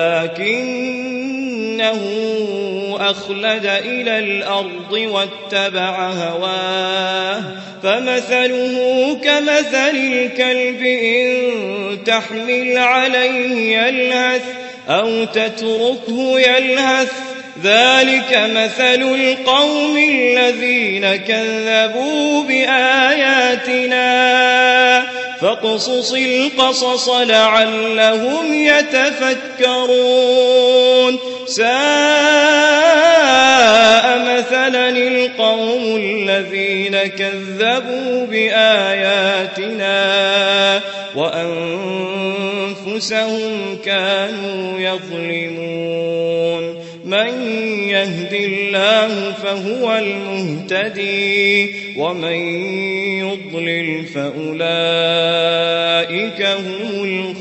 ولكنه أخلد إلى الأرض واتبع هواه فمثله كمثل الكلب إن تحمل عليه يلهث أو تتركه يلهث ذلك مثل القوم الذين كذبوا بآياتنا فاقصص القصص لعلهم يتفكرون ساء مثلا القوم الذين كذبوا بآياتنا وأنفسهم كانوا يظلمون من يهد الله فهو المهتدي ومن يضلل فأولئك هم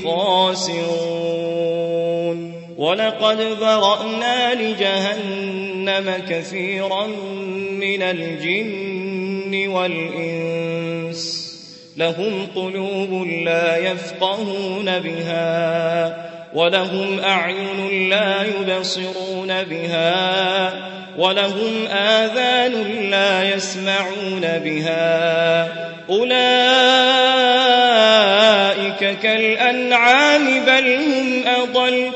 الخاسرون ولقد ذرأنا لجهنم كثيرا من الجن والإنس لهم قلوب لا يفقهون بها ولهم أعين لا يبصرون بها ولهم آذان لا يسمعون بها أولئك كالأنعام بل هم أضل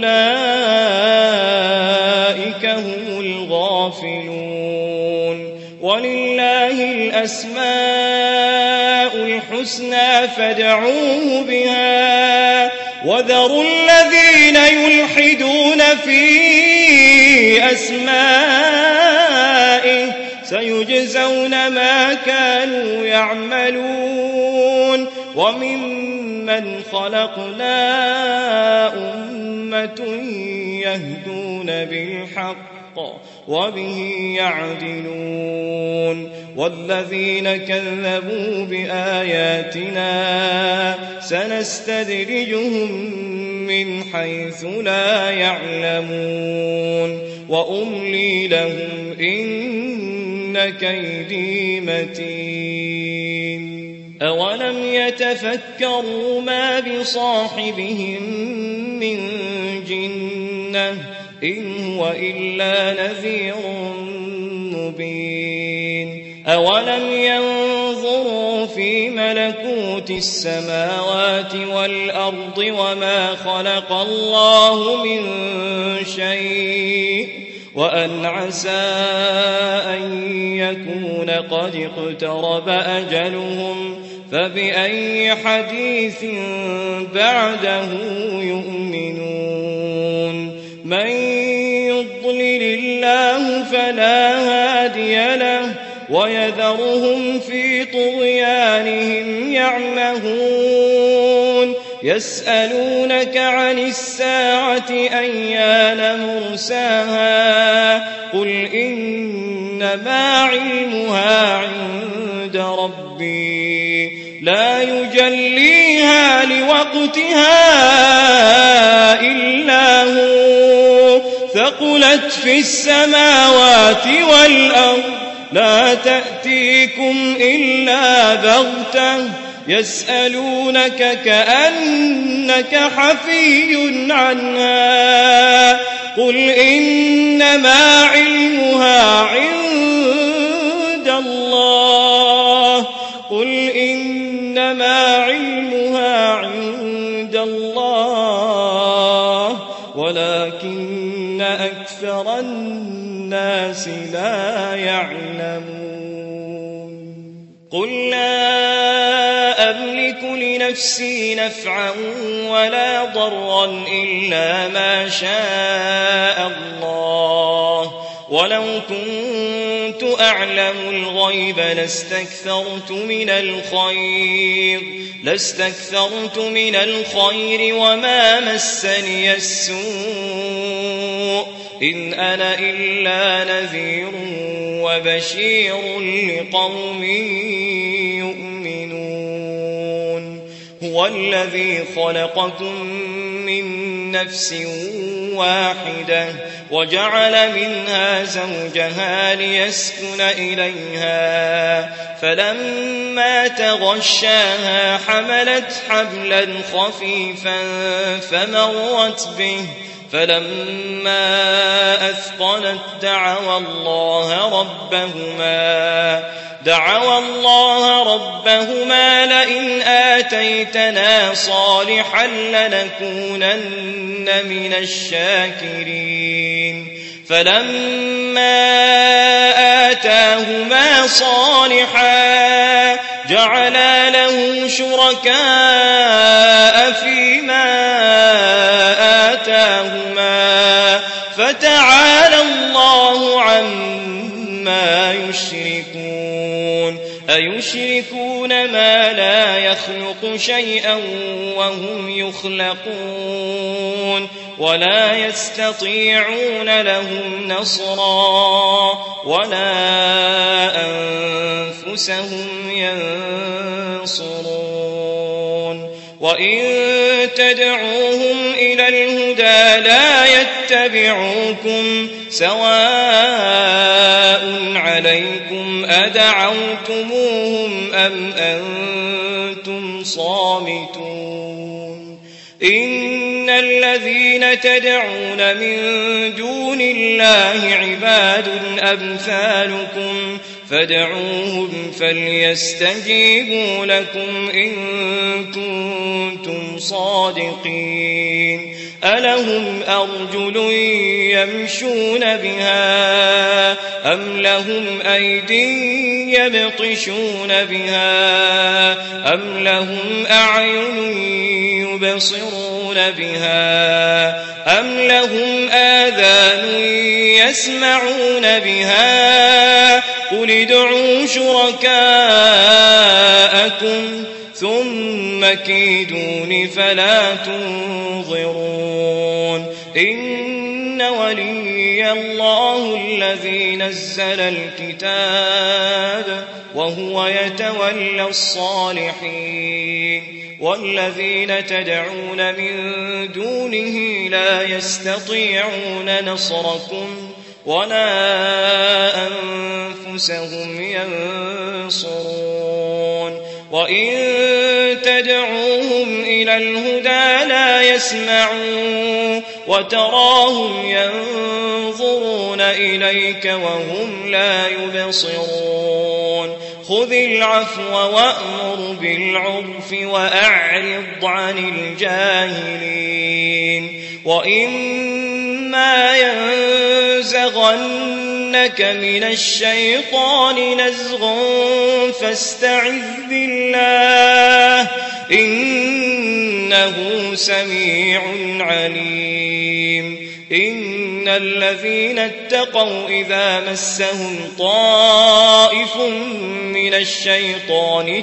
أولئك هم الغافلون ولله الأسماء الحسنى فادعوه بها وذروا الذين يلحدون في أسمائه سيجزون ما كانوا يعملون وممن خلقنا أمة يهدون بالحق وبه يعدلون والذين كذبوا بآياتنا سنستدرجهم من حيث لا يعلمون وأملي لهم إن كيدي متين أولم يتفكروا ما بصاحبهم من جنة إن هو إلا نذير مبين أولم ينظروا في ملكوت السماوات والأرض وما خلق الله من شيء وأن عسى أن يكون قد اقترب أجلهم فبأي حديث بعده يؤمنون من يضلل الله فلا هادي له ويذرهم في طغيانهم يعمهون يسألونك عن الساعة أيان مرساها قل إنما علمها عند ربي لا يجليها لوقتها إلا هو ثقلت في السماوات والأرض لا تأتيكم إلا بغتة يسألونك كأنك حفي عنها قل إنما علمها عند الله قل إنما علمها عند الله ولكن أكثر الناس لا يعلمون قل لا أملك لنفسي نفعا ولا ضرا إلا ما شاء الله ولو كنت أعلم الغيب لاستكثرت من الخير وما مسني السوء إن أنا إلا نذير وبشير لقوم يؤمنون هو الذي خلقكم من نفس واحدة وجعل منها زوجها ليسكن إليها فلما تغشاها حملت حملا خفيفا فمرت به فلما أثقلت دعوا الله ربهما لئن آتيتنا صالحا لنكونن من الشاكرين فلما آتاهما صالحا جعلا له شركاء فيما آتاهما فتعالى الله عما يشركون أيشركون ما لا يخلق شيئا وهم يخلقون ولا يستطيعون لهم نصرا ولا أنفسهم ينصرون وإن تدعوهم إلى الهدى لا يتبعوكم سواء عليكم أدعوتموهم أم أنتم صامتون إن الذين تدعون من دون الله عباد أمثالكم فادعوهم فليستجيبوا لكم إن كنتم صادقين ألهم أرجل يمشون بها أم لهم أيدي يبطشون بها أم لهم أعين يبصرون بها أم لهم آذان يسمعون بها قل ادعوا شركاءكم ثم كيدون فلا تنظرون إن ولي الله الذي نزل الكتاب وهو يتولى الصالحين والذين تدعون من دونه لا يستطيعون نصركم ولا أنفسهم ينصرون وإن تدعوهم إلى الهدى لا يسمعون وتراهم ينظرون إليك وهم لا يبصرون خذ العفو وأمر بالعرف وأعرض عن الجاهلين وإما ينزغنك من الشيطان نزغ فاستعذ بالله إنه سميع عليم إن إن الذين اتقوا إذا مسهم طائف من الشيطان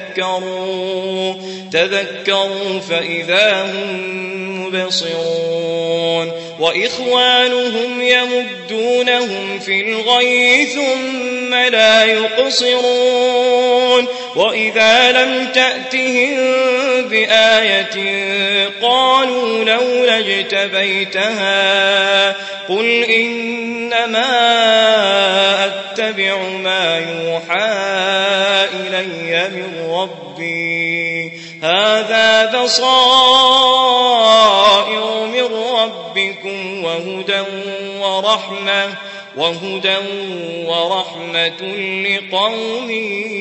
تذكروا فإذا هم مبصرون وإخوانهم يمدونهم في الغي ثم لا يقصرون وإذا لم تأتهم بآية قالوا لولا اجتبيتها قل إنما أتبع ما يوحى إلي من ربي هذا بصائر من ربكم وهدى ورحمة لقوم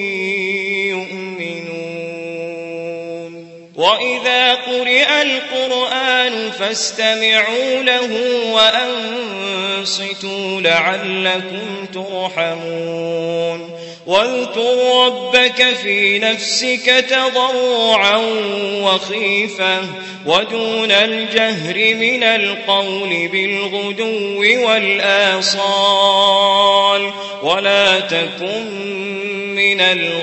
يؤمنون وإذا قرئ القرآن فاستمعوا له وأنصتوا لعلكم ترحمون واذكر ربك في نفسك تضرعا وخيفة ودون الجهر من القول بالغدو والآصال ولا تكن من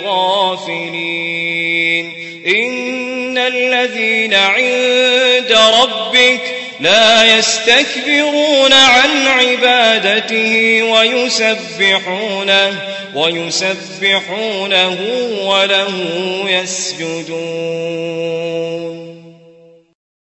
الغافلين إن الذين عند ربك لا يستكبرون عن عبادته ويسبحونه وله يسجدون